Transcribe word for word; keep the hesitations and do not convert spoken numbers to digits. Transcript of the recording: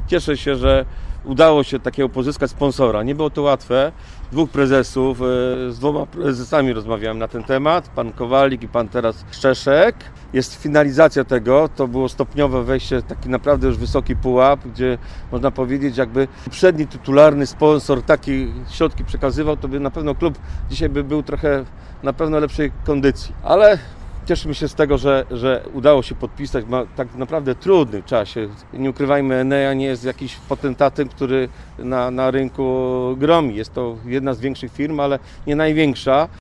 cieszę się, że udało się takiego pozyskać sponsora. Nie było to łatwe. Dwóch prezesów, z dwoma prezesami rozmawiałem na ten temat, pan Kowalik i pan teraz Szczeszek. Jest finalizacja tego, to było stopniowe wejście, taki naprawdę już wysoki pułap, gdzie można powiedzieć, jakby poprzedni tytularny sponsor takie środki przekazywał, to by na pewno klub dzisiaj by był trochę na pewno lepszej kondycji. Ale cieszymy się z tego, że, że udało się podpisać w tak naprawdę trudnym czasie. Nie ukrywajmy, Enea nie jest jakiś potentatem, który na, na rynku gromi. Jest to jedna z większych firm, ale nie największa.